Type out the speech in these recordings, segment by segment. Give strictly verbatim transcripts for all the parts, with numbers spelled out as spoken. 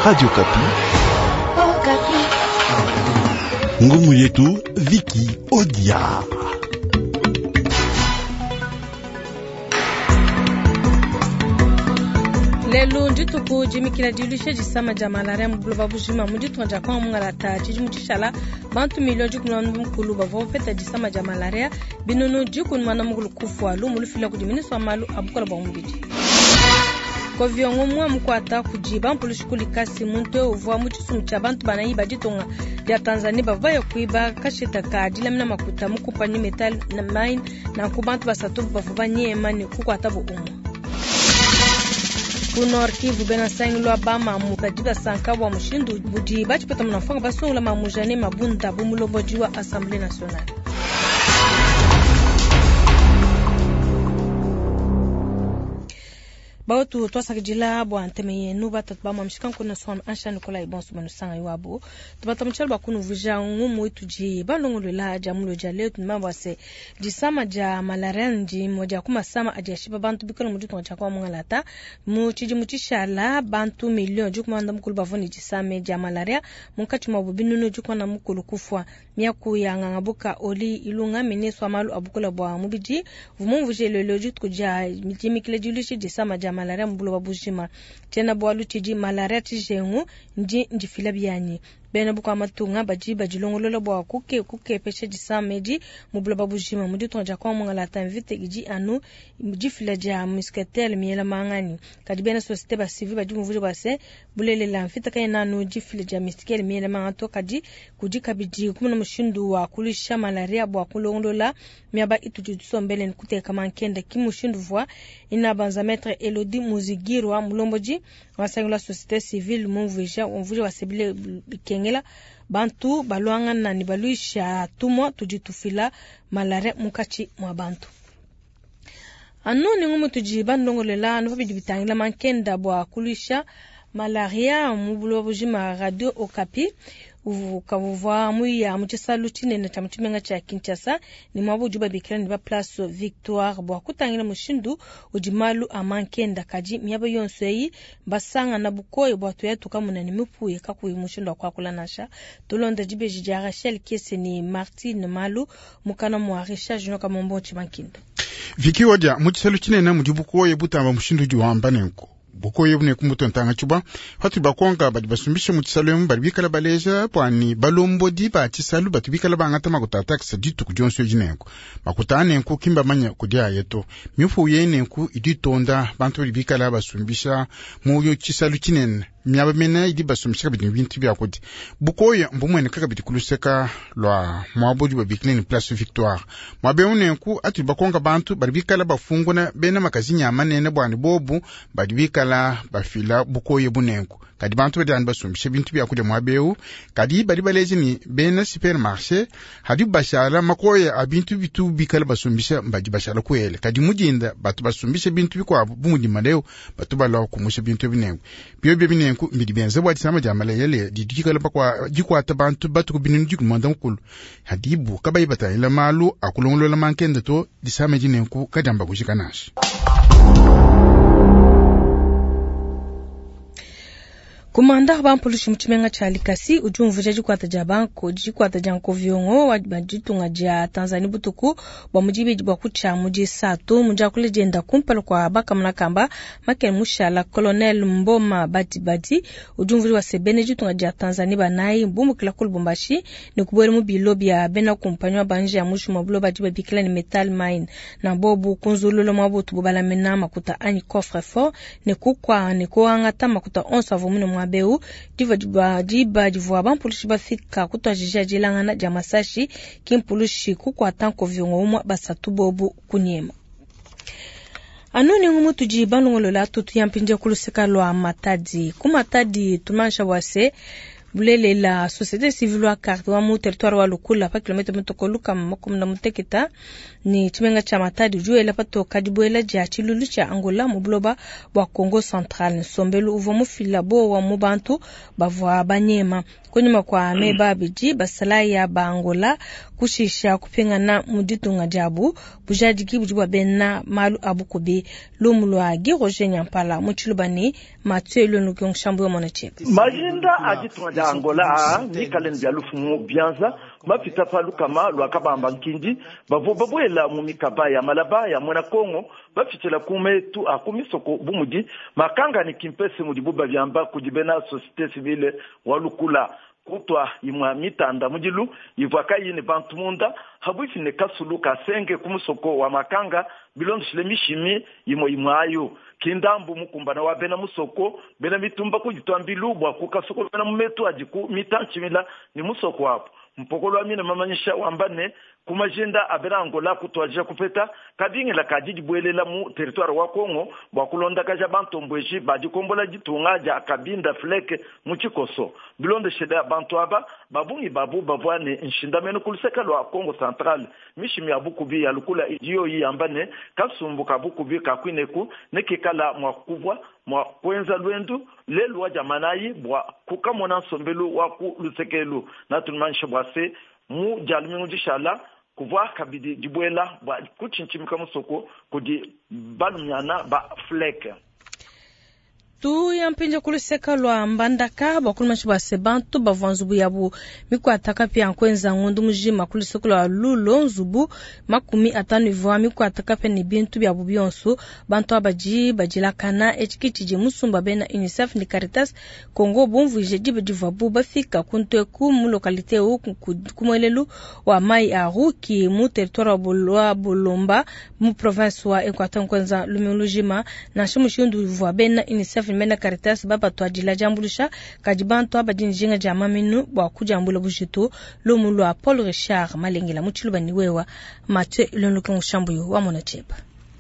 Radio Kapi. Oh, Kapi. Ngumu yetu Viki Odia. Lelo ndito ko jimikila dilushe jisama jamalare mbloba bujima mudito nja kwa mungalata jimutishala bantu milio jukuna mkulu bavo feta jisama jamalare binunu jukun mana mugulu kufwa lu mulufila kujimini swamalu abukola ba umbiji ko viongo mwa mkwata kujiba mpulushukuli kasi muntu uvwa muchisu mchabantu banayi bajitonga ya Tanzania bavaya kuiba kashita kadila mina makuta mukupani metal na mine na kubantu basatu bavuba nyema ni kukwata bo umu Kunor Kivu bena sangi lwa bama mukajiba sankabwa mushindu budi bachi pata mnafanga basongla mamujane mabunda bumulobojiwa Assemblée nationale. Bautu tosa kujila bo anteme nuba tatbama mshikan kuna swam ansha Nicola ibonsu manusanga yuabo tubata mchalba kunu vuja ngumu ituji balongolo la jamulo jale tunmamba se jisama ja malaranji moja kuma sama ajashiba bantu bikono mujuto chakwa mungalata muchiji muchishala bantu milion jukuma anda mukulu bavoni jisame ja malaria munkati mabubinu jukwa na mukulu kufwa miaku ya ngangabuka oli ilunga mineswa malu abukula bwa mubiji vumu vuje lelo jutku ja mijimikile julishi jisama ja malaria mbulo babujima tena bwalu tiji malaria tijengu nji njifila byanyi bena buka matunga baji bajilongolola bwa kuke kuke peshe jisameji mbulo babujima mudi tonja kwa mungala tanvite giji anu mjifila ja muscatel miela mangani kadi bena societe ba civil baji mvuje base bulele la mfita kay nanu jifila ja muscatel miela mangato kadi kuji kabiji kumuna mushindu wa kulisha malaria bwa kulongolola miaba ituju sombele nkute kama nkenda kimushindu vwa ina banza maître Elodie Muzigirwa mulomboji wasangula societe civile mumvuja mvuje wasebile bikengela bantu balwanga na nibaluisha tumo tujitufila malaria mukachi mwa bantu anu ni ngumu tujiba ndongolela nufabi bitangila mankenda bwa kulisha malaria mubulo bujima Radio Okapi ukavuvwa muya muchisalu chinene tamuchimenga cha Kinshasa ni mwabu juba bikira ni ba place Victoire bwa kutangira mushindu ujimalu amankenda kaji myaba yonseyi basanga na bukoye bwa toyetu kamuna ni mupuye kakuyi mushindu kwa kulanasha tolonda jibe jijara shel kese ni Martine Malu mukana mwarisha jino kamombo chimankindo Viki Odia muchisalu chinene mujibukoye butamba mushindu juwamba nenko Boko yebune kumuto ntanga chuba hatu bakonga badi basumbisha mutisalemu badi bikala baleja pwani balombo di ba tisalu badi bikala bangata makutata kisa ditu kujonso jinenko makutane nku kimba manya kudia yeto mifu yene nku iditonda bantu badi bikala basumbisha moyo tisalu chinene miaba mena idi basumbisha bidi bintu bya kodi bukoye mbumwene kaka bidi kuluseka lwa mwabodi babikini place Victoire mwabe une nku atu bakonga bantu badi bikala bafunguna bena makazinya manene bwani bobu badi bikala bafila bukoye bunenku kadi bantu badi basumbisha bintu bya kodi mwabeu kadi badi baleje ni bena supermarché hadi bashala makoye abintu bitu bikala basumbisha badi bashala kwele kadi mujinda batu basumbisha bintu bikwa bumuji maleo batu bala kumusha bintu binenku biyo biyo binenku mbidi benze bwa disama jamala yele didikala bakwa jikwata bantu batu kubininu jiku mwanda mkulu hadibu kabayi bata ila malu akulongolo la mankende to disama jinenku kadamba kushikanashi Kumanda ban polishi mchimenga chali kasi ujumvu jaji kwa tajabanko jikwa tajanko viongo wajitunga ja Tanzania butuku wa mujibe jibwa kucha muji sato mujakule jenda kumpalo kwa baka mnakamba maken mushala Colonel Mboma Bati Bati ujumvu wa sebene jitunga ja Tanzania banai mbumu kila kulbumbashi ni kubwele mubilobi ya bena kumpanywa banje ya mushu mabulo bajiba bikila ni metal mine na bobu kunzulolo mabutu bubala mena makuta ani coffre fort ni kukwa ni kuangata makuta onsa vumune mwa beu diva diba diba divwa ban polishi bafika kutojija jilangana jamasashi kimpulushi kukwa tanko viongo umwa basatu bobu kunyema Anoni ngumu tujiba ngolo la tutu yampinje kulusika lwa matadi kumatadi tumansha wase bulele la société civile wa carte wa mu territoire wa lukula pa kilometre mutokoluka makum na mutekita ni chimenga cha matadi juu ela pato kadibuela ja chilulu cha Angola mu bloba wa Congo Central sombelu uvo mu filabo wa mubantu bavwa banyema kunyuma kwa meba biji basalai ya Bangola kushisha kupingana muditunga jabu bujadiki bujwa benna malu abukobe lomulwa Roger Nyampala muchulubani Mathieu Lonukong Chambu Monache majinda ajitunga ja Angola ni kalen ya lufumu bianza mapita palu kama lwakabamba nkindi bavo babwela mu mikaba ya malaba ya mwana Kongo bafitela kumetu akumisoko bumudi makanga ni kimpese mu dibuba byamba kujibena societe civile walukula kutwa imwa mitanda mujilu ivwaka yine bantu munda habufi ne kasulu kasenge kumusoko wa makanga bilondo shile mishimi imo imwayo kindambu mukumbana wa bena musoko bena mitumba kujitwambilu bwa kukasoko bena mumetu ajiku mitanchimila ni musoko wapo mpokolo amine mamanyisha wambane kumajenda abera Angola kutwaje kupeta kadingi la kajiji bwelela mu territoire wa Kongo bakulonda kaja bantu mbweji badi kombola jitunga ja kabinda fleke mu chikoso bilonde sheda bantu aba babungi babu babwane nshindameno kuliseka lwa Kongo Central mishimi abukubi ya lukula idio yi ambane kasumbuka bukubi kakwineku nekekala mwakuvwa mwa kwenza lwendu lelu wa jamanayi bwa kukamona sombelu wa ku lusekelu na tunmanisha bwase mu jalmingu jishala kuva kabidi dibwela ba kuchinchimika musoko kudi balumyana ba fleke tu yampinja kuliseka lwa mbandaka bakulmashi base bantu bavanzubu yabu mikwataka pia nkwenza ngundu mujima kuliseka lwa lulo nzubu makumi atanu ivwa mikwataka pe ni bintu byabu byonso bantu abaji bajilakana echikichije musumba bena UNICEF ni Caritas Kongo bomvu jejibe divabu bafika kunte ku mu lokalite u kumwelelu wa mai aruki mu territoire bolwa bolomba mu province wa Equateur nkwenza lumulujima na shimushundu ivwa bena UNICEF mena Caritas baba twajila jambulisha kajibantu abajinjinga jamaminu bwa kujambula bujitu lomulwa Paul Richard Malengela muchilubani wewa Mathieu Lonukong Chambu wa Monachepa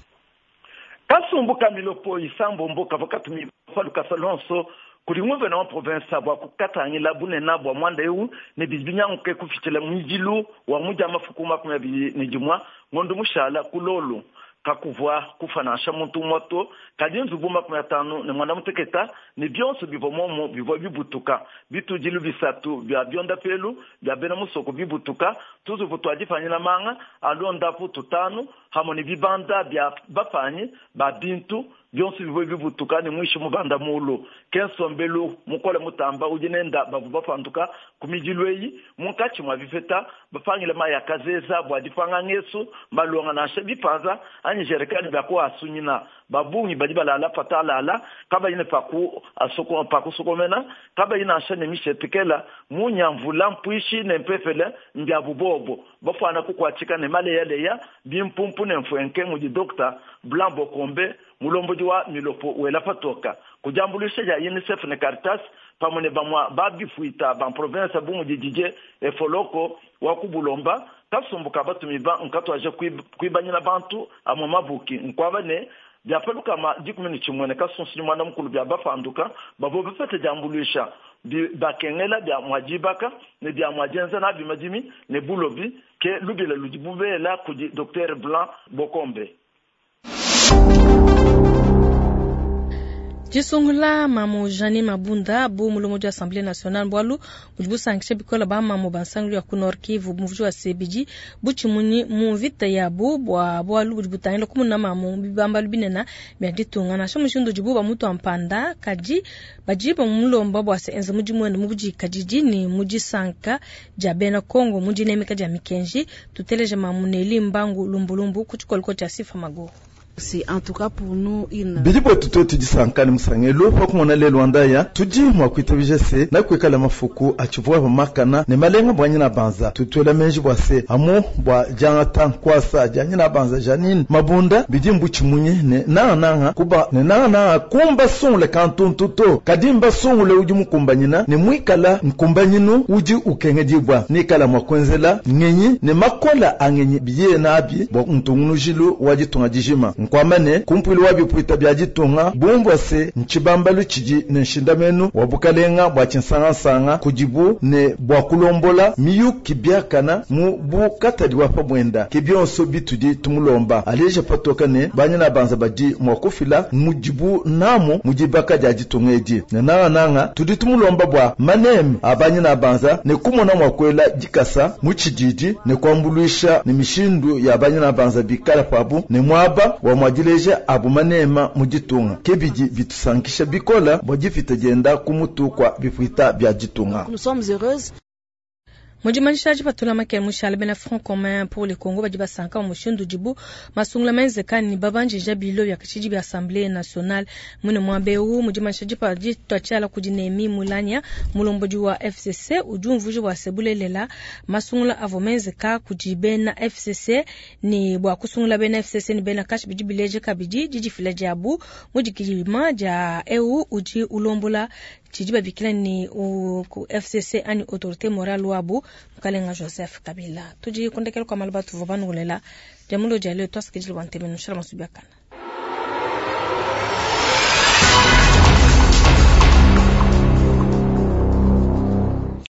kasumbuka milopo isambo mboka vakatu mi faluka salonso kuri mwe na province abwa kukatanye la bunena bwa mwanda eu ne bizbinya nke kufitela mjilu wa muja mafukuma kuma bi ne jumwa ngondo mushala kulolo kakuvwa kufanasha muntu moto kadinzu buma kuma tano ne mwana muteketa ne byonso bivomomo bivo bibutuka bitujilu bisatu bya byonda pelu bya bena musoko bibutuka tuzu vutwaji fanyina manga alonda putu tano hamoni bibanda bya bafanye ba bintu byonso bivo bibutuka ne mwishi mubanda mulo kenso mbelu mukole mutamba ujinenda bavu bafanduka kumijilweyi munkachi mwa bifeta bafanyile maya kazeza bwa difanga ngesu malonga na shebipaza ani jerekani bako asunyina babungi badibala la fatala la kaba ine paku asoko paku sokomena kaba ina ashane mishe pikela munya mvula mpuishi ne mpefele ndiabu bobo bafana kukwachika ne male yale ya bimpumpu ne mfwenke mu di doctor Blanc Kombe mulombo diwa milopo wela fatoka kujambulisha ya UNICEF ne Caritas pamone bamwa babi fuita ban province bumu di D J e foloko wakubulomba kasumbuka batumiba nkato aje kuibanyina bantu amamabuki nkwabane byapeluka ma dikumeni chimwene kasonsi mwana mukulu bya bafanduka babo bafete jambulisha bakengela bya mwajibaka ne bya mwajenza na bimajimi ne bulobi ke lubile lujibubela kudi docteur Blanc Bokombe Jisungula mamu Jani Mabunda bu mulomoja Assemblée nationale bwalu bujibu sankishe bikola ba mamu bansanglu ya kunor Kivu muvju wa C B G buchimuni mu vita ya bu bwa bwalu bujibu tangela kumuna mamu bibamba lubinena miaditunga na shamushindo jibu ba mutu ampanda kaji bajiba mulomba bwa se enza mujimu ende mubuji kajiji ni muji sanka jabena Kongo muji nemeka jamikenji tuteleje mamu neli mbangu lumbulumbu kuchukoliko cha sifa mago. C'est en tout cas pour nous une bidibo tuto tujisankani musangelo pakumona lelo andaya tuji mwa kwitobijese na kwekala mafuku achivwa makana ne malenga bwanyina banza tutola menji bwase amo bwa janga tankwasa janyina banza janine mabunda bidimbu chimunye ne na nanga kuba ne na na kumba sonle kanton tuto kadimba sonle uji mukumbanyina ne mwikala mkumbanyino uji ukengedibwa ne kala mwakwenzela ngenyi ne makola angenyi biye na abi bwa ntungunu jilu waji tunga dijima nkwamane kumpwili wa bipuita bya jitunga bumbo se nchibambalu chiji ne nshindamenu wabukalenga bwa chinsanga-nsanga kujibu ne bwa kulombola miyu kibyakana mu bukatadi wa pamwenda kibyonso bitudi tumulomba aleje patoka ne banyana banza badi mwakufila mujibu namu mujibaka ja jitunga eji nanga nanga tudi tumulomba bwa manem abanyana banza ne kumona mwakwela jikasa muchijiji ne kwambuluisha ne mishindu ya abanyana banza bikala pabu ne mwaba wa mwajileje abu manema mujitunga kebiji bitusankisha bikola bwajifite genda kumutukwa bifuita bya jitunga. Nous sommes heureuses. Mujimanishaji patula make mushale bena front commun pour le Congo bajiba sanka wa mushindu jibu masungla menzekani ni babanje jabilo ya kachiji bi Assemblée nationale mune mwabeu mujimanishaji pa jitwachala kujinemi mulanya mulomboji wa F C C ujumvuji wa sebulelela masungla avomenzeka kujibena F C C ni bwa kusungla bena F C C ni bena kash biji bileje kabiji jiji fileje abu mujikijima ja E U uji ulombola chijiba bikila ni u, ku F C C ani autorité morale wabu mkalenga Joseph Kabila tuji kondekelo kwa malibatu vobanu gulela jamulo jale toskijili wanteme nushara masubiakana.